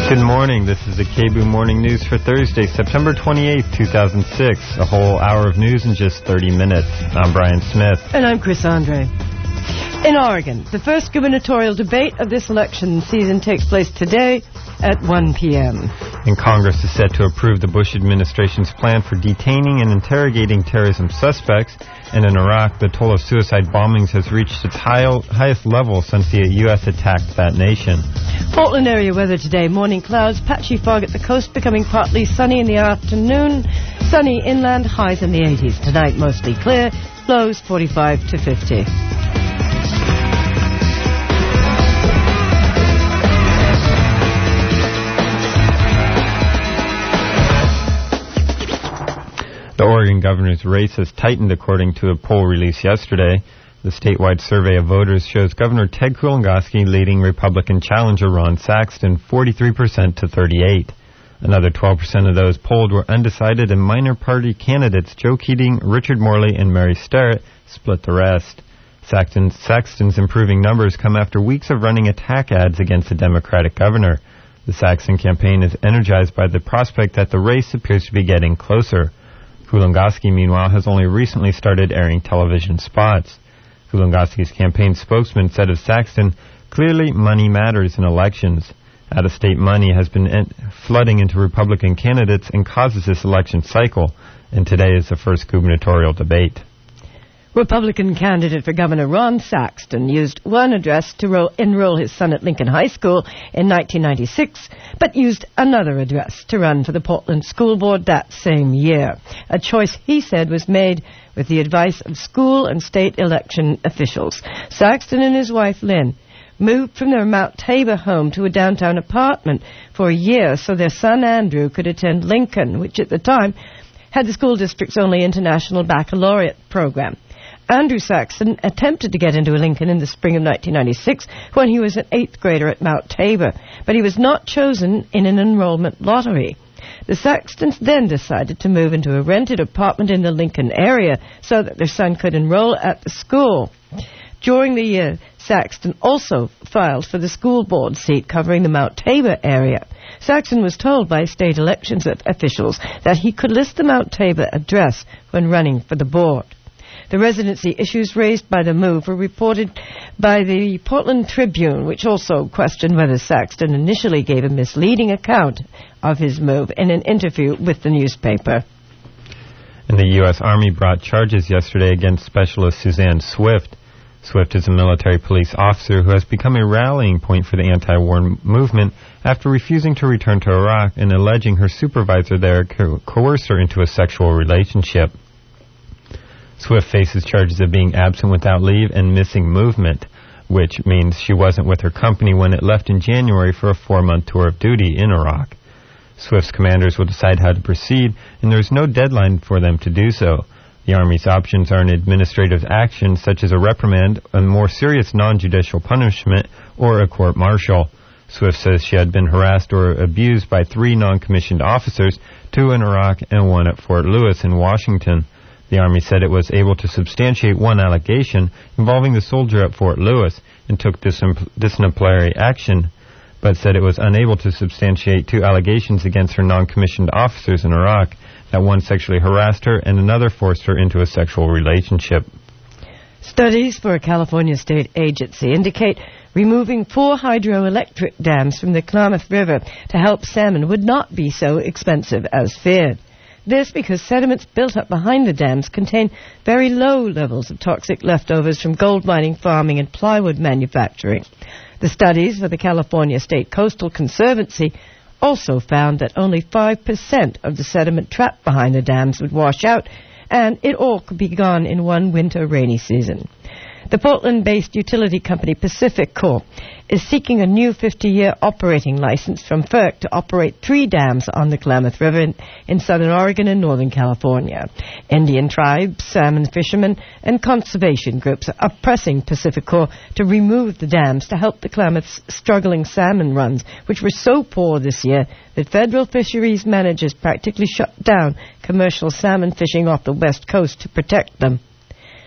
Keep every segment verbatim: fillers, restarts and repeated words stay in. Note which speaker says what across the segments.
Speaker 1: Good morning. This is the K B O O Morning News for Thursday, September twenty-eighth, two thousand six. A whole hour of news in just thirty minutes. I'm Brian Smith.
Speaker 2: And I'm Chris Andre. In Oregon, the first gubernatorial debate of this election season takes place today at one p.m.
Speaker 1: And Congress is set to approve the Bush administration's plan for detaining and interrogating terrorism suspects. And in Iraq, the toll of suicide bombings has reached its high, highest level since the U S attacked that nation.
Speaker 2: Portland area weather today. Morning clouds, patchy fog at the coast, becoming partly sunny in the afternoon. Sunny inland, highs in the eighties. Tonight, mostly clear, lows forty-five to fifty.
Speaker 1: The Oregon governor's race has tightened according to a poll released yesterday. The statewide survey of voters shows Governor Ted Kulongoski leading Republican challenger Ron Saxton forty-three percent to thirty-eight. Another twelve percent of those polled were undecided, and minor party candidates Joe Keating, Richard Morley, and Mary Starrett split the rest. Saxton's, Saxton's improving numbers come after weeks of running attack ads against the Democratic governor. The Saxton campaign is energized by the prospect that the race appears to be getting closer. Kulongoski, meanwhile, has only recently started airing television spots. Kulongoski's campaign spokesman said of Saxton, "Clearly, money matters in elections. Out-of-state money has been en- flooding into Republican candidates and causes this election cycle, and today is the first gubernatorial debate."
Speaker 2: Republican candidate for Governor Ron Saxton used one address to ro- enroll his son at Lincoln High School in nineteen ninety-six, but used another address to run for the Portland School Board that same year. A choice he said was made with the advice of school and state election officials. Saxton and his wife, Lynn, moved from their Mount Tabor home to a downtown apartment for a year so their son Andrew could attend Lincoln, which at the time had the school district's only international baccalaureate program. Andrew Saxton attempted to get into Lincoln in the spring of nineteen ninety-six when he was an eighth grader at Mount Tabor, but he was not chosen in an enrollment lottery. The Saxtons then decided to move into a rented apartment in the Lincoln area so that their son could enroll at the school. During the year, Saxton also filed for the school board seat covering the Mount Tabor area. Saxton was told by state elections officials that he could list the Mount Tabor address when running for the board. The residency issues raised by the move were reported by the Portland Tribune, which also questioned whether Saxton initially gave a misleading account of his move in an interview with the newspaper.
Speaker 1: And the U S Army brought charges yesterday against Specialist Suzanne Swift. Swift is a military police officer who has become a rallying point for the anti-war movement after refusing to return to Iraq and alleging her supervisor there co- coerced her into a sexual relationship. Swift faces charges of being absent without leave and missing movement, which means she wasn't with her company when it left in January for a four-month tour of duty in Iraq. Swift's commanders will decide how to proceed, and there is no deadline for them to do so. The Army's options are an administrative action, such as a reprimand, a more serious non-judicial punishment, or a court-martial. Swift says she had been harassed or abused by three non-commissioned officers, two in Iraq and one at Fort Lewis in Washington. The Army said it was able to substantiate one allegation involving the soldier at Fort Lewis and took disciplinary action, but said it was unable to substantiate two allegations against her non-commissioned officers in Iraq, that one sexually harassed her and another forced her into a sexual relationship.
Speaker 2: Studies for a California state agency indicate removing four hydroelectric dams from the Klamath River to help salmon would not be so expensive as feared. This because sediments built up behind the dams contain very low levels of toxic leftovers from gold mining, farming, and plywood manufacturing. The studies for the California State Coastal Conservancy also found that only five percent of the sediment trapped behind the dams would wash out, and it all could be gone in one winter rainy season. The Portland-based utility company Pacific Corp is seeking a new fifty-year operating license from F E R C to operate three dams on the Klamath River in, in southern Oregon and northern California. Indian tribes, salmon fishermen, and conservation groups are pressing Pacific Corp to remove the dams to help the Klamath's struggling salmon runs, which were so poor this year that federal fisheries managers practically shut down commercial salmon fishing off the west coast to protect them.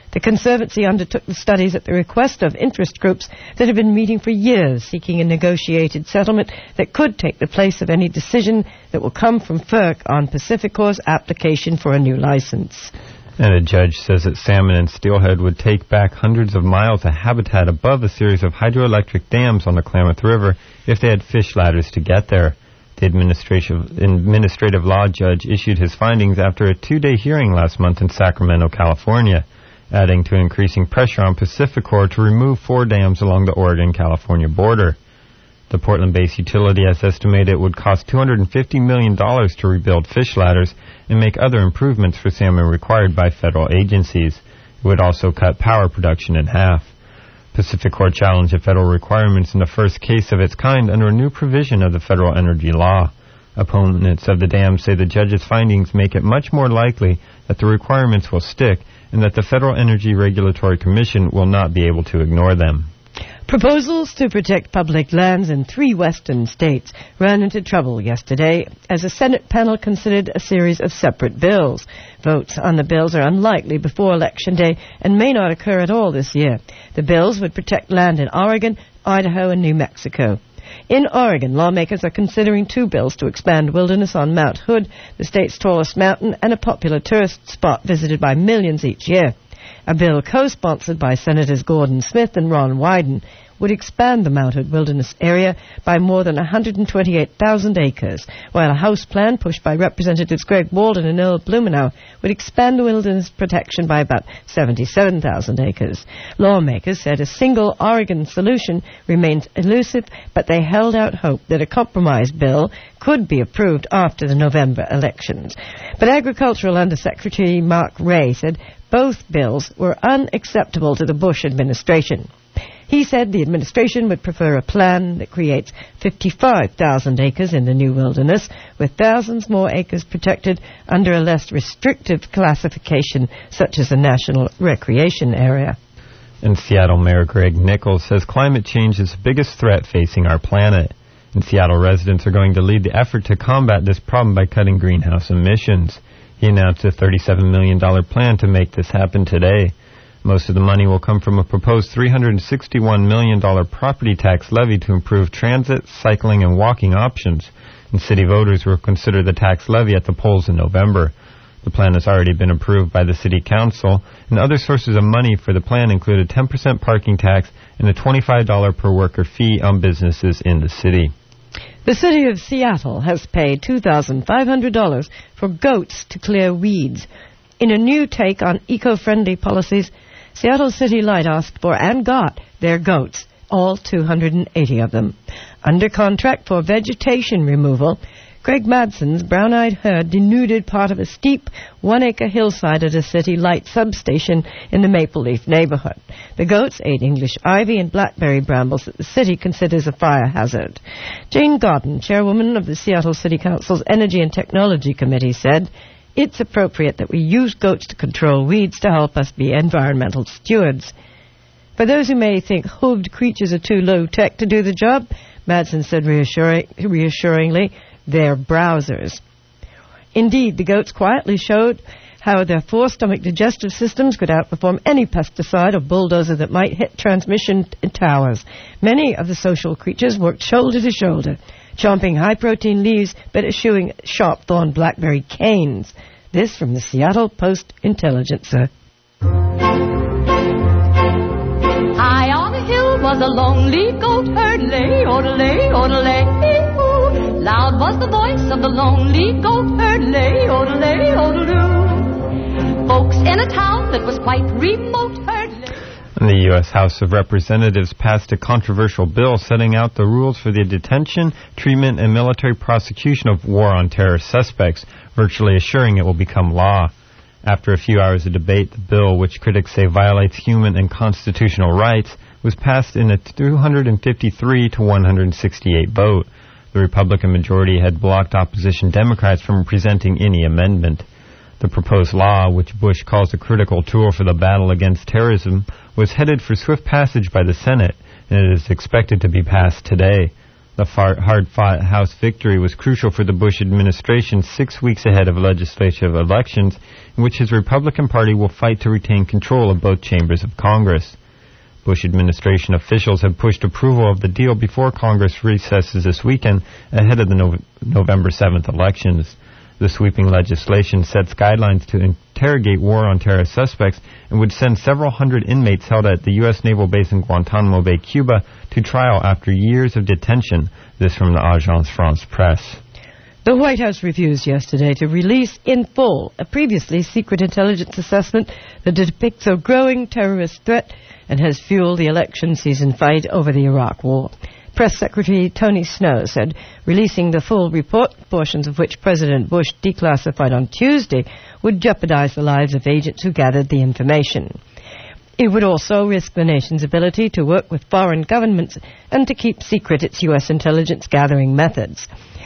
Speaker 2: The Conservancy undertook the studies at the request of interest groups that have been meeting for years, seeking a negotiated settlement that could take the place of any decision that will come from F E R C on Pacificor's application for a new license.
Speaker 1: And a judge says that salmon and steelhead would take back hundreds of miles of habitat above a series of hydroelectric dams on the Klamath River if they had fish ladders to get there. The administrative, administrative law judge issued his findings after a two-day hearing last month in Sacramento, California, adding to increasing pressure on Pacificor to remove four dams along the Oregon-California border. The Portland-based utility has estimated it would cost two hundred fifty million dollars to rebuild fish ladders and make other improvements for salmon required by federal agencies. It would also cut power production in half. Pacificor challenged the federal requirements in the first case of its kind under a new provision of the federal energy law. Opponents of the dam say the judge's findings make it much more likely that the requirements will stick and that the Federal Energy Regulatory Commission will not be able to ignore them.
Speaker 2: Proposals to protect public lands in three western states ran into trouble yesterday as a Senate panel considered a series of separate bills. Votes on the bills are unlikely before Election Day and may not occur at all this year. The bills would protect land in Oregon, Idaho, and New Mexico. In Oregon, lawmakers are considering two bills to expand wilderness on Mount Hood, the state's tallest mountain and a popular tourist spot visited by millions each year. A bill co-sponsored by Senators Gordon Smith and Ron Wyden would expand the Mount Hood Wilderness area by more than one hundred twenty-eight thousand acres, while a House plan pushed by Representatives Greg Walden and Earl Blumenauer would expand the wilderness protection by about seventy-seven thousand acres. Lawmakers said a single Oregon solution remained elusive, but they held out hope that a compromise bill could be approved after the November elections. But Agricultural Undersecretary Mark Ray said both bills were unacceptable to the Bush administration. He said the administration would prefer a plan that creates fifty-five thousand acres in the new wilderness, with thousands more acres protected under a less restrictive classification, such as a national recreation area.
Speaker 1: And Seattle Mayor Greg Nickels says climate change is the biggest threat facing our planet. And Seattle residents are going to lead the effort to combat this problem by cutting greenhouse emissions. He announced a thirty-seven million dollars plan to make this happen today. Most of the money will come from a proposed three hundred sixty-one million dollars property tax levy to improve transit, cycling, and walking options. And city voters will consider the tax levy at the polls in November. The plan has already been approved by the city council, and other sources of money for the plan include a ten percent parking tax and a twenty-five dollars per worker fee on businesses in the city.
Speaker 2: The city of Seattle has paid two thousand five hundred dollars for goats to clear weeds. In a new take on eco-friendly policies, Seattle City Light asked for and got their goats, all two hundred eighty of them. Under contract for vegetation removal, Greg Madsen's brown-eyed herd denuded part of a steep one-acre hillside at a City Light substation in the Maple Leaf neighborhood. The goats ate English ivy and blackberry brambles that the city considers a fire hazard. Jane Godden, chairwoman of the Seattle City Council's Energy and Technology Committee, said, "It's appropriate that we use goats to control weeds to help us be environmental stewards." For those who may think hooved creatures are too low-tech to do the job, Madsen said reassuring, reassuringly, they're browsers. Indeed, the goats quietly showed how their four-stomach digestive systems could outperform any pesticide or bulldozer that might hit transmission t- towers. Many of the social creatures worked shoulder to shoulder, chomping high-protein leaves but eschewing sharp-thorned blackberry canes. This from the Seattle Post-Intelligencer.
Speaker 3: High on a hill was a lonely goat herd, lay, odelay, odelay, ooh. Loud was the voice of the lonely goat herd, lay, odelay, odeloo. Folks in a town that was quite remote heard, lay.
Speaker 1: And the U S House of Representatives passed a controversial bill setting out the rules for the detention, treatment, and military prosecution of war on terror suspects, virtually assuring it will become law. After a few hours of debate, the bill, which critics say violates human and constitutional rights, was passed in a two hundred fifty-three to one hundred sixty-eight vote. The Republican majority had blocked opposition Democrats from presenting any amendment. The proposed law, which Bush calls a critical tool for the battle against terrorism, was headed for swift passage by the Senate, and it is expected to be passed today. The far- hard-fought House victory was crucial for the Bush administration six weeks ahead of legislative elections, in which his Republican Party will fight to retain control of both chambers of Congress. Bush administration officials have pushed approval of the deal before Congress recesses this weekend ahead of the no- November seventh elections. The sweeping legislation sets guidelines to interrogate war on terror suspects and would send several hundred inmates held at the U S naval base in Guantanamo Bay, Cuba, to trial after years of detention. This from the Agence France-Presse.
Speaker 2: The White House refused yesterday to release in full a previously secret intelligence assessment that depicts a growing terrorist threat and has fueled the election season fight over the Iraq War. Press Secretary Tony Snow said releasing the full report, portions of which President Bush declassified on Tuesday, would jeopardize the lives of agents who gathered the information. It would also risk the nation's ability to work with foreign governments and to keep secret its U S intelligence gathering methods.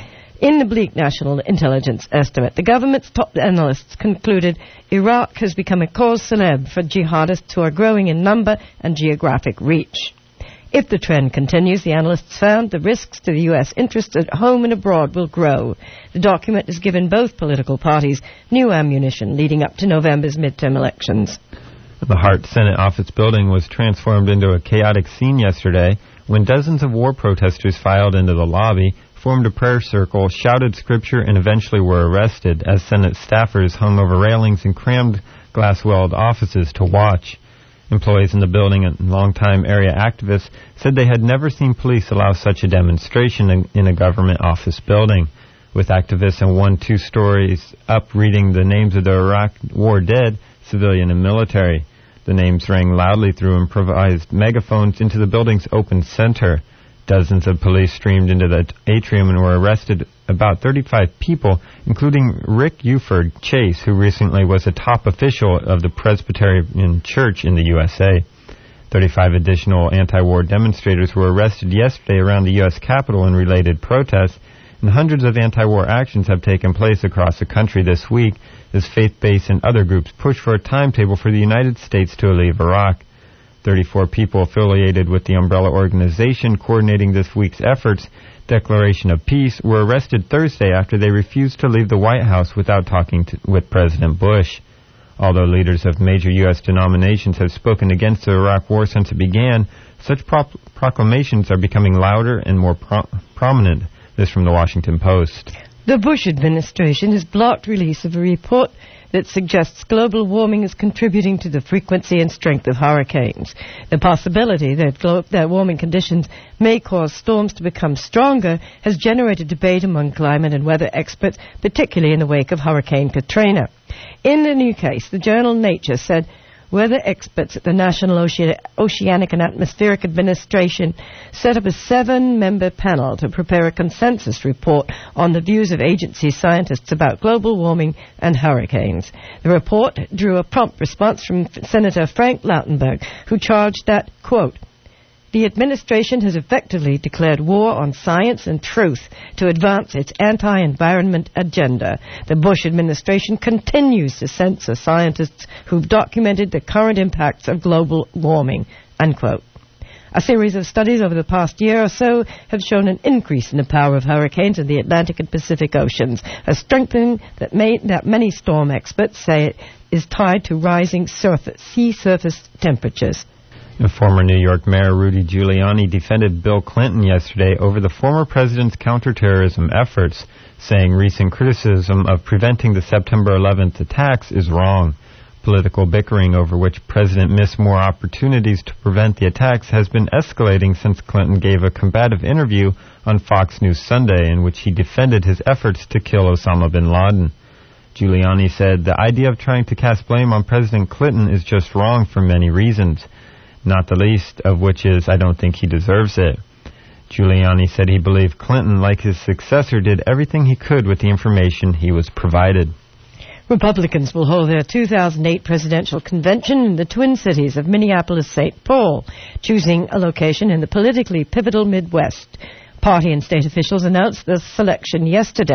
Speaker 2: In the bleak national intelligence estimate, the government's top analysts concluded Iraq has become a cause célèbre for jihadists who are growing in number and geographic reach. If the trend continues, the analysts found the risks to the U S interests at home and abroad will grow. The document has given both political parties new ammunition leading up to November's midterm elections.
Speaker 1: The Hart Senate office building was transformed into a chaotic scene yesterday when dozens of war protesters filed into the lobby, formed a prayer circle, shouted scripture, and eventually were arrested as Senate staffers hung over railings and crammed glass-walled offices to watch. Employees in the building and longtime area activists said they had never seen police allow such a demonstration in, in a government office building. With activists in one, two stories up reading the names of the Iraq War dead, civilian and military. The names rang loudly through improvised megaphones into the building's open center. Dozens of police streamed into the atrium and were arrested about thirty-five people, including Rick Uford Chase, who recently was a top official of the Presbyterian Church in the U S A. thirty-five additional anti-war demonstrators were arrested yesterday around the U S Capitol in related protests, and hundreds of anti-war actions have taken place across the country this week as faith-based and other groups push for a timetable for the United States to leave Iraq. thirty-four people affiliated with the umbrella organization coordinating this week's efforts, Declaration of Peace, were arrested Thursday after they refused to leave the White House without talking to, with President Bush. Although leaders of major U S denominations have spoken against the Iraq War since it began, such pro- proclamations are becoming louder and more pro- prominent. This from the Washington Post.
Speaker 2: The Bush administration has blocked release of a report that suggests global warming is contributing to the frequency and strength of hurricanes. The possibility that, glo- that warming conditions may cause storms to become stronger has generated debate among climate and weather experts, particularly in the wake of Hurricane Katrina. In a new case, the journal Nature said weather experts at the National Oce- Oceanic and Atmospheric Administration set up a seven-member panel to prepare a consensus report on the views of agency scientists about global warming and hurricanes. The report drew a prompt response from Senator Frank Lautenberg, who charged that, quote, the administration has effectively declared war on science and truth to advance its anti-environment agenda. The Bush administration continues to censor scientists who've documented the current impacts of global warming, unquote. A series of studies over the past year or so have shown an increase in the power of hurricanes in the Atlantic and Pacific Oceans, a strengthening that, may, that many storm experts say is tied to rising surface, sea surface temperatures.
Speaker 1: The former New York Mayor Rudy Giuliani defended Bill Clinton yesterday over the former president's counterterrorism efforts, saying recent criticism of preventing the September eleventh attacks is wrong. Political bickering over which president missed more opportunities to prevent the attacks has been escalating since Clinton gave a combative interview on Fox News Sunday in which he defended his efforts to kill Osama bin Laden. Giuliani said, the idea of trying to cast blame on President Clinton is just wrong for many reasons, not the least of which is I don't think he deserves it. Giuliani said he believed Clinton, like his successor, did everything he could with the information he was provided.
Speaker 2: Republicans will hold their two thousand eight presidential convention in the Twin Cities of Minneapolis-Saint Paul, choosing a location in the politically pivotal Midwest. Party and state officials announced the selection yesterday.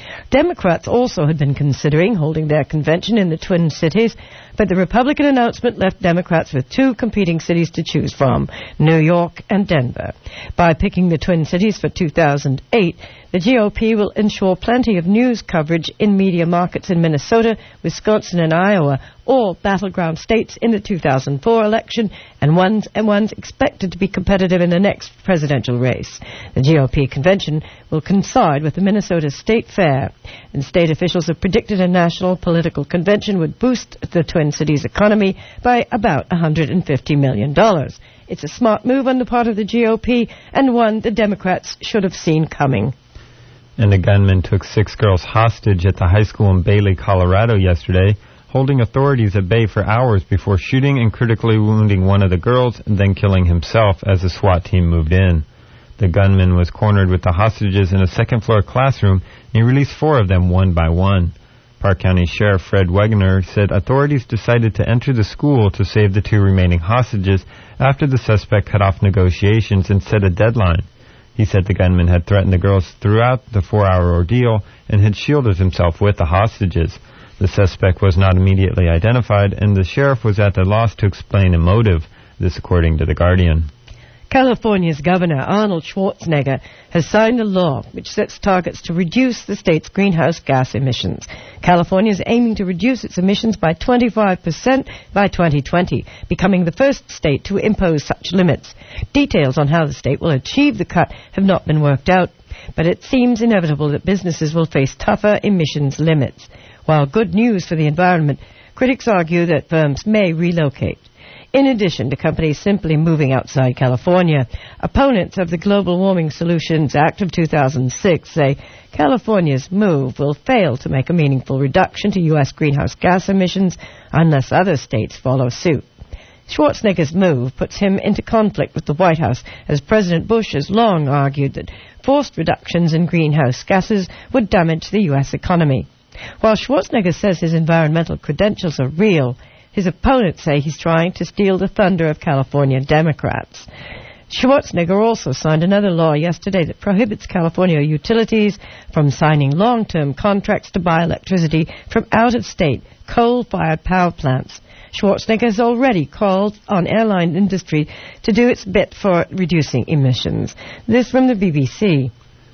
Speaker 2: Democrats also had been considering holding their convention in the Twin Cities, but the Republican announcement left Democrats with two competing cities to choose from, New York and Denver. By picking the Twin Cities for two thousand eight, the G O P will ensure plenty of news coverage in media markets in Minnesota, Wisconsin, and Iowa, all battleground states in the two thousand four election, and ones, and ones expected to be competitive in the next presidential race. The G O P convention will coincide with the Minnesota State Fair, and state officials have predicted a national political convention would boost the Twin Cities economy by about one hundred fifty million dollars. It's a smart move on the part of the G O P, and one the Democrats should have seen coming.
Speaker 1: And a gunman took six girls hostage at the high school in Bailey, Colorado yesterday, holding authorities at bay for hours before shooting and critically wounding one of the girls and then killing himself as the SWAT team moved in. The gunman was cornered with the hostages in a second-floor classroom, and he released four of them one by one. Park County Sheriff Fred Wegener said authorities decided to enter the school to save the two remaining hostages after the suspect cut off negotiations and set a deadline. He said the gunman had threatened the girls throughout the four-hour ordeal and had shielded himself with the hostages. The suspect was not immediately identified, and the sheriff was at a loss to explain a motive, this according to The Guardian.
Speaker 2: California's Governor Arnold Schwarzenegger has signed a law which sets targets to reduce the state's greenhouse gas emissions. California is aiming to reduce its emissions by twenty-five percent by twenty twenty, becoming the first state to impose such limits. Details on how the state will achieve the cut have not been worked out, but it seems inevitable that businesses will face tougher emissions limits. While good news for the environment, critics argue that firms may relocate. In addition to companies simply moving outside California, opponents of the Global Warming Solutions Act of two thousand six say California's move will fail to make a meaningful reduction to U S greenhouse gas emissions unless other states follow suit. Schwarzenegger's move puts him into conflict with the White House, as President Bush has long argued that forced reductions in greenhouse gases would damage the U S economy. While Schwarzenegger says his environmental credentials are real, his opponents say he's trying to steal the thunder of California Democrats. Schwarzenegger also signed another law yesterday that prohibits California utilities from signing long-term contracts to buy electricity from out-of-state coal-fired power plants. Schwarzenegger has already called on airline industry to do its bit for reducing emissions. This from the B B C.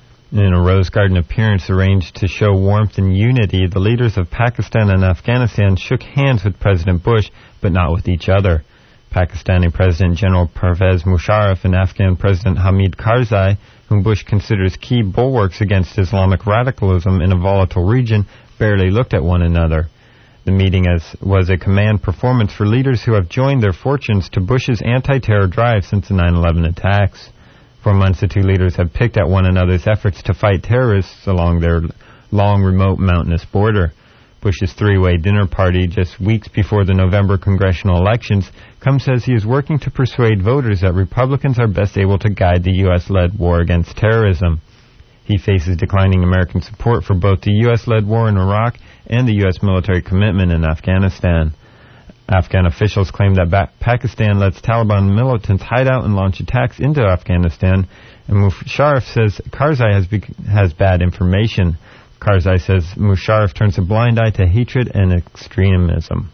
Speaker 1: In a Rose Garden appearance arranged to show warmth and unity, the leaders of Pakistan and Afghanistan shook hands with President Bush, but not with each other. Pakistani President General Pervez Musharraf and Afghan President Hamid Karzai, whom Bush considers key bulwarks against Islamic radicalism in a volatile region, barely looked at one another. The meeting as was a command performance for leaders who have joined their fortunes to Bush's anti-terror drive since the nine eleven attacks. For months, the two leaders have picked at one another's efforts to fight terrorists along their long, remote mountainous border. Bush's three-way dinner party just weeks before the November congressional elections comes as he is working to persuade voters that Republicans are best able to guide the U S-led war against terrorism. He faces declining American support for both the U S-led war in Iraq and the U S military commitment in Afghanistan. Afghan officials claim that ba- Pakistan lets Taliban militants hide out and launch attacks into Afghanistan, and Musharraf says Karzai has, be- has bad information. Karzai says Musharraf turns a blind eye to hatred and extremism.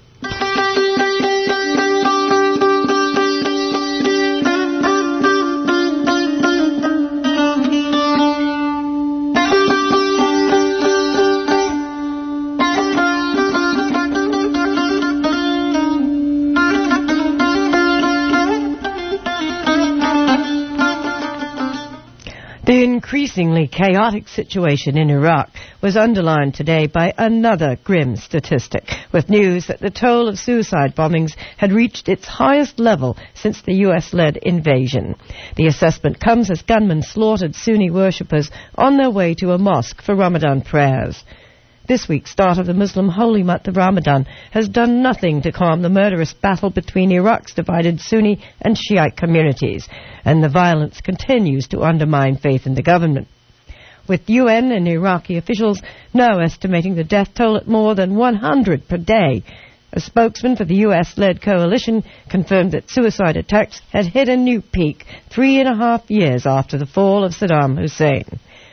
Speaker 2: The increasingly chaotic situation in Iraq was underlined today by another grim statistic, with news that the toll of suicide bombings had reached its highest level since the U S-led invasion. The assessment comes as gunmen slaughtered Sunni worshippers on their way to a mosque for Ramadan prayers. This week's start of the Muslim holy month of Ramadan has done nothing to calm the murderous battle between Iraq's divided Sunni and Shiite communities, and the violence continues to undermine faith in the government. With U N and Iraqi officials now estimating the death toll at more than one hundred per day, a spokesman for the U S-led coalition confirmed that suicide attacks had hit a new peak three and a half years after the fall of Saddam Hussein.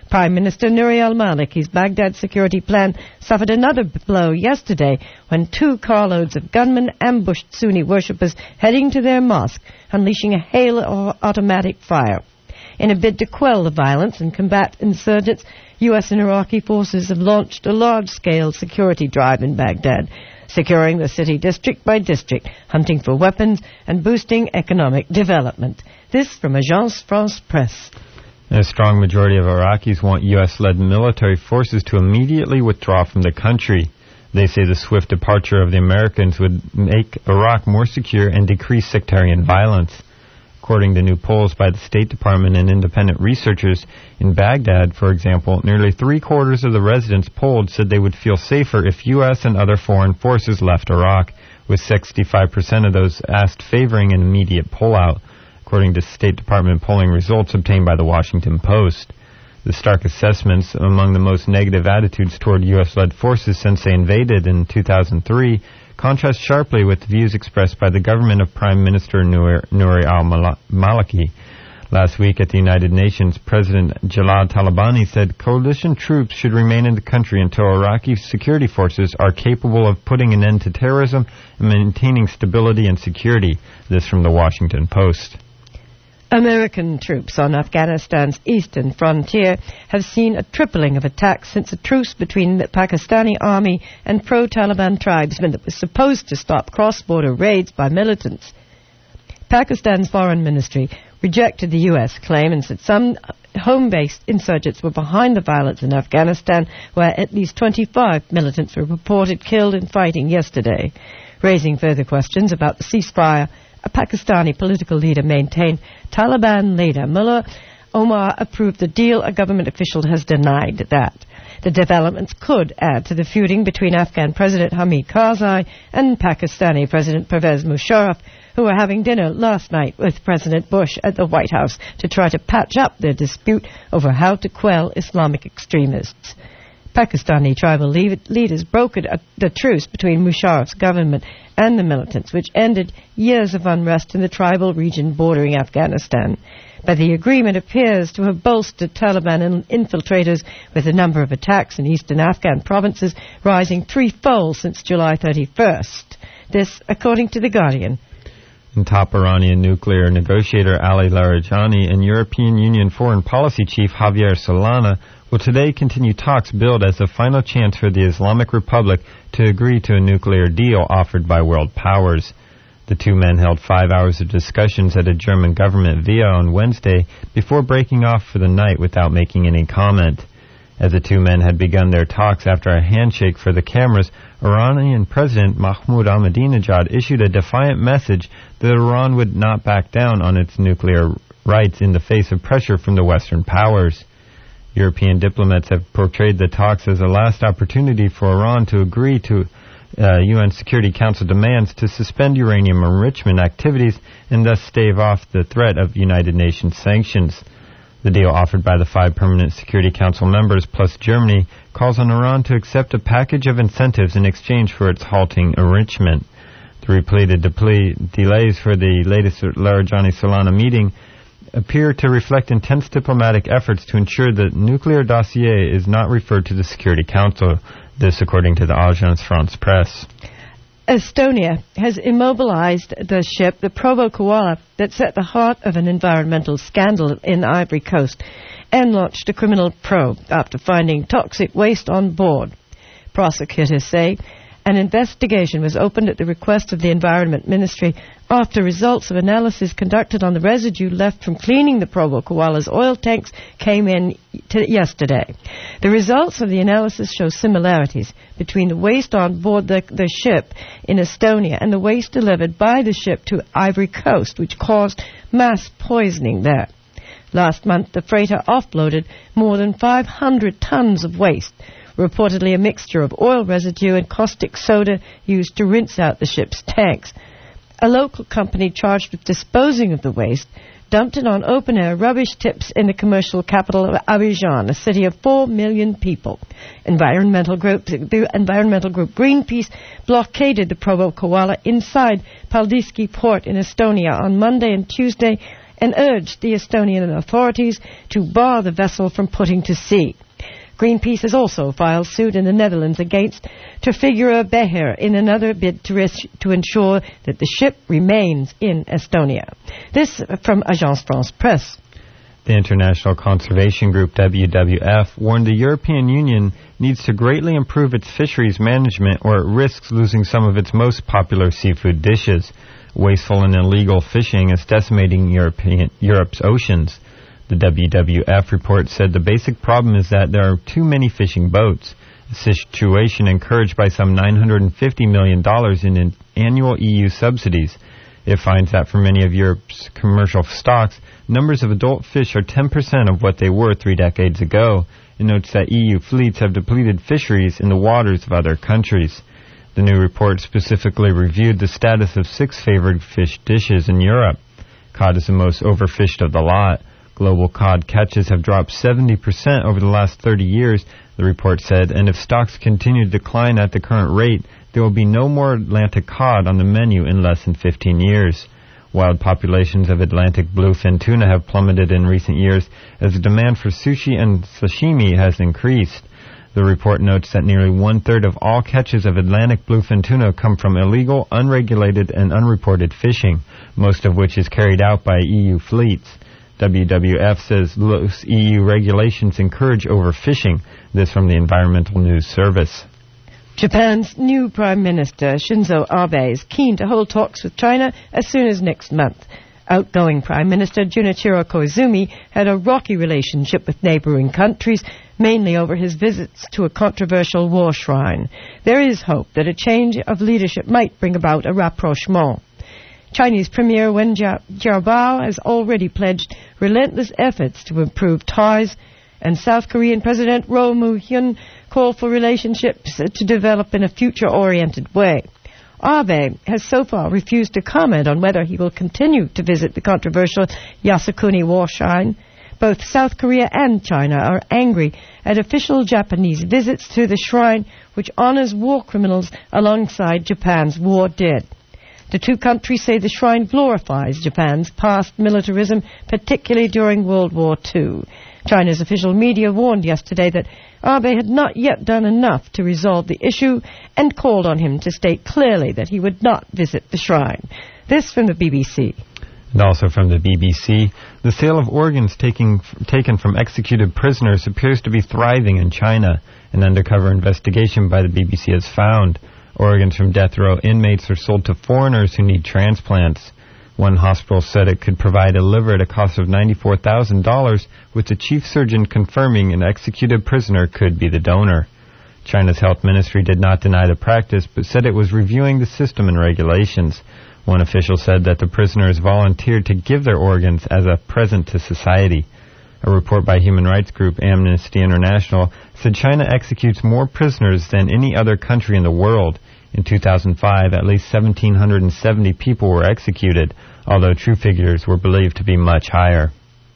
Speaker 2: Prime Minister Nouri al-Maliki's Baghdad security plan suffered another blow yesterday when two carloads of gunmen ambushed Sunni worshippers heading to their mosque, unleashing a hail of automatic fire. In a bid to quell the violence and combat insurgents, U S and Iraqi forces have launched a large-scale security drive in Baghdad, securing the city district by district, hunting for weapons and boosting economic development. This from Agence France Presse.
Speaker 1: A strong majority of Iraqis want U S-led military forces to immediately withdraw from the country. They say the swift departure of the Americans would make Iraq more secure and decrease sectarian violence. According to new polls by the State Department and independent researchers, in Baghdad, for example, nearly three-quarters of the residents polled said they would feel safer if U S and other foreign forces left Iraq, with sixty-five percent of those asked favoring an immediate pullout, according to State Department polling results obtained by the Washington Post. The stark assessments among the most negative attitudes toward U S-led forces since they invaded in two thousand three contrast sharply with the views expressed by the government of Prime Minister Nouri al-Maliki. Last week at the United Nations, President Jalal Talabani said coalition troops should remain in the country until Iraqi security forces are capable of putting an end to terrorism and maintaining stability and security. This from the Washington Post.
Speaker 2: American troops on Afghanistan's eastern frontier have seen a tripling of attacks since a truce between the Pakistani army and pro-Taliban tribesmen that was supposed to stop cross-border raids by militants. Pakistan's foreign ministry rejected the U S claim and said some home-based insurgents were behind the violence in Afghanistan, where at least twenty-five militants were reported killed in fighting yesterday. Raising further questions about the ceasefire, a Pakistani political leader maintained Taliban leader Mullah Omar approved the deal. A government official has denied that. The developments could add to the feuding between Afghan President Hamid Karzai and Pakistani President Pervez Musharraf, who were having dinner last night with President Bush at the White House to try to patch up their dispute over how to quell Islamic extremists. Pakistani tribal leaders brokered a, the truce between Musharraf's government and the militants, which ended years of unrest in the tribal region bordering Afghanistan. But the agreement appears to have bolstered Taliban infiltrators, with the number of attacks in eastern Afghan provinces rising threefold since July thirty-first. This, according to The Guardian.
Speaker 1: And top Iranian nuclear negotiator Ali Larijani and European Union Foreign Policy Chief Javier Solana will today continue talks billed as the final chance for the Islamic Republic to agree to a nuclear deal offered by world powers. The two men held five hours of discussions at a German government villa on Wednesday before breaking off for the night without making any comment. As the two men had begun their talks after a handshake for the cameras, Iranian President Mahmoud Ahmadinejad issued a defiant message that Iran would not back down on its nuclear rights in the face of pressure from the Western powers. European diplomats have portrayed the talks as a last opportunity for Iran to agree to uh, U N Security Council demands to suspend uranium enrichment activities and thus stave off the threat of United Nations sanctions. The deal offered by the five permanent Security Council members plus Germany calls on Iran to accept a package of incentives in exchange for its halting enrichment. The repeated deple- delays for the latest Larijani-Solana meeting appear to reflect intense diplomatic efforts to ensure the nuclear dossier is not referred to the Security Council. This, according to the Agence France Presse.
Speaker 2: Estonia has immobilized the ship, the Provo Koala, that's at the heart of an environmental scandal in Ivory Coast, and launched a criminal probe after finding toxic waste on board. Prosecutors say an investigation was opened at the request of the Environment Ministry after results of analysis conducted on the residue left from cleaning the Provo Koala's oil tanks came in t- yesterday. The results of the analysis show similarities between the waste on board the, the ship in Estonia and the waste delivered by the ship to Ivory Coast, which caused mass poisoning there. Last month, the freighter offloaded more than five hundred tons of waste, reportedly a mixture of oil residue and caustic soda used to rinse out the ship's tanks. A local company charged with disposing of the waste dumped it on open-air rubbish tips in the commercial capital of Abidjan, a city of four million people. Environmental group, the environmental group Greenpeace blockaded the Provo Koala inside Paldiski port in Estonia on Monday and Tuesday and urged the Estonian authorities to bar the vessel from putting to sea. Greenpeace has also filed suit in the Netherlands against Trafigura Beheer in another bid to, res- to ensure that the ship remains in Estonia. This from Agence France Presse.
Speaker 1: The international conservation group W W F warned the European Union needs to greatly improve its fisheries management or it risks losing some of its most popular seafood dishes. Wasteful and illegal fishing is decimating European, Europe's oceans. The W W F report said the basic problem is that there are too many fishing boats, a situation encouraged by some nine hundred fifty million dollars in, in annual E U subsidies. It finds that for many of Europe's commercial stocks, numbers of adult fish are ten percent of what they were three decades ago. It notes that E U fleets have depleted fisheries in the waters of other countries. The new report specifically reviewed the status of six favored fish dishes in Europe. Cod is the most overfished of the lot. Global cod catches have dropped seventy percent over the last thirty years, the report said, and if stocks continue to decline at the current rate, there will be no more Atlantic cod on the menu in less than fifteen years. Wild populations of Atlantic bluefin tuna have plummeted in recent years as the demand for sushi and sashimi has increased. The report notes that nearly one-third of all catches of Atlantic bluefin tuna come from illegal, unregulated, and unreported fishing, most of which is carried out by E U fleets. W W F says loose E U regulations encourage overfishing. This from the Environmental News Service.
Speaker 2: Japan's new Prime Minister, Shinzo Abe, is keen to hold talks with China as soon as next month. Outgoing Prime Minister Junichiro Koizumi had a rocky relationship with neighboring countries, mainly over his visits to a controversial war shrine. There is hope that a change of leadership might bring about a rapprochement. Chinese Premier Wen Jiabao has already pledged relentless efforts to improve ties, and South Korean President Roh Moo-hyun called for relationships to develop in a future-oriented way. Abe has so far refused to comment on whether he will continue to visit the controversial Yasukuni war shrine. Both South Korea and China are angry at official Japanese visits to the shrine, which honors war criminals alongside Japan's war dead. The two countries say the shrine glorifies Japan's past militarism, particularly during World War Two. China's official media warned yesterday that Abe had not yet done enough to resolve the issue and called on him to state clearly that he would not visit the shrine. This from the B B C.
Speaker 1: And also from the B B C, the sale of organs taking, taken from executed prisoners appears to be thriving in China. An undercover investigation by the B B C has found organs from death row inmates are sold to foreigners who need transplants. One hospital said it could provide a liver at a cost of ninety-four thousand dollars, with the chief surgeon confirming an executed prisoner could be the donor. China's health ministry did not deny the practice, but said it was reviewing the system and regulations. One official said that the prisoners volunteered to give their organs as a present to society. A report by human rights group Amnesty International said China executes more prisoners than any other country in the world. In two thousand five, at least one thousand seven hundred seventy people were executed, although true figures were believed to be much higher.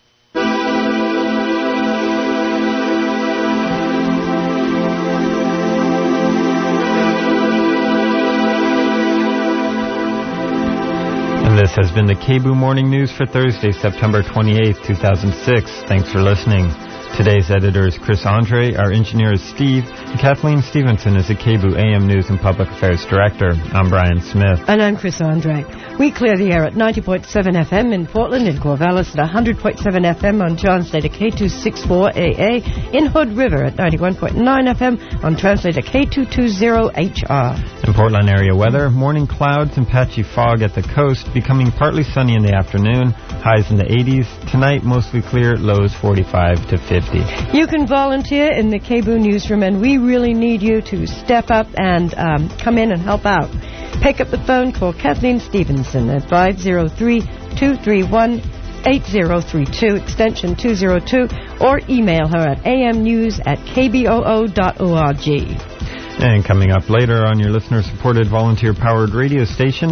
Speaker 1: And this has been the K B O O Morning News for Thursday, September twenty-eighth, two thousand six. Thanks for listening. Today's editor is Chris Andre, our engineer is Steve, and Kathleen Stevenson is the K B O O A M News and Public Affairs Director. I'm Brian Smith.
Speaker 2: And I'm Chris Andre. We clear the air at ninety point seven F M in Portland, in Corvallis at one hundred point seven F M on translator K two sixty-four A A, in Hood River at ninety-one point nine F M on translator K two twenty H R.
Speaker 1: In Portland area weather, morning clouds and patchy fog at the coast, becoming partly sunny in the afternoon, highs in the eighties. Tonight, mostly clear, lows forty-five to fifty.
Speaker 2: You can volunteer in the K B O O newsroom, and we really need you to step up and um, come in and help out. Pick up the phone, call Kathleen Stevenson at five oh three, two three one, eight oh three two, extension two oh two, or email her at amnews at k b o o dot org.
Speaker 1: And coming up later on your listener-supported volunteer-powered radio station,